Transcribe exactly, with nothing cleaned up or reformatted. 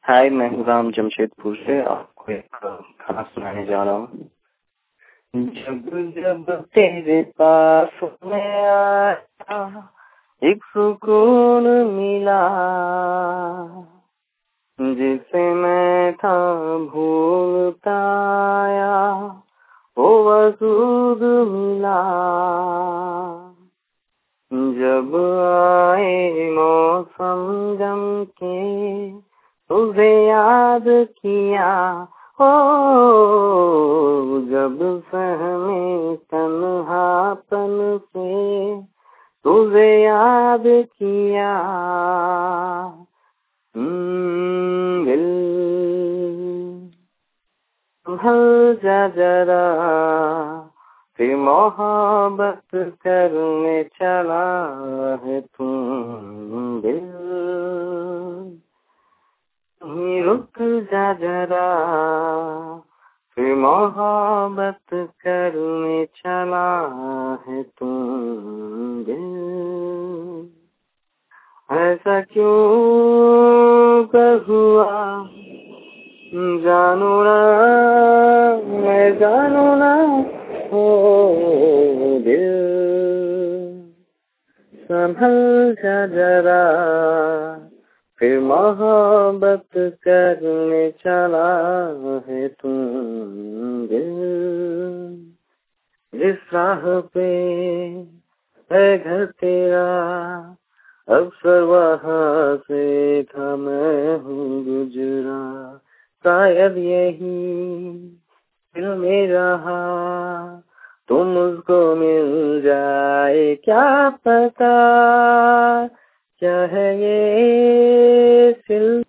हाय, मैं हूँ राम जमशेदपुर से। आपको एक खाना सुनाने जा रहा हूँ। जब जब तेरे पास मैं आया, एक सुकून मिला, जिसे मैं था भूलता आया, वो वजूद मिला। जब आए मौसम जम के, तुझे याद किया, हो जब सहमे तन्हापन से, तुझे याद किया। दिल संभल जा जरा, फिर मोहब्बत करने चला है तू। दिल रुक जा जरा, फिर मोहब्बत करने चला है तू। दिल ऐसा क्यों कर हुआ, जानू ना, मैं जानू ना। हो दिल संभल जा जरा, फिर मोहब्बत करने चला है तू। दिल जिस राह पे है घर तेरा, अक्सर वहाँ से था मैं हूँ गुजरा। शायद यही दिल में रहा, तुम मुझको मिल जाए, क्या पता क्या है ये सिल